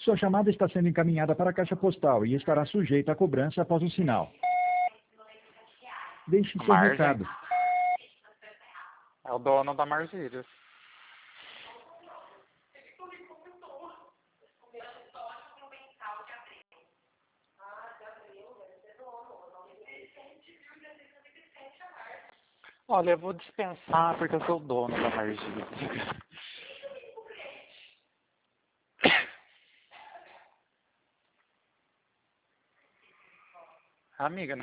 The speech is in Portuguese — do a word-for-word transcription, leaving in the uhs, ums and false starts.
Sua chamada está sendo encaminhada para a caixa postal e estará sujeita a cobrança após o sinal. Deixe seu Margem? recado. É o dono da Margírias. Olha, eu vou dispensar porque eu sou o dono da Margírias. Amiga,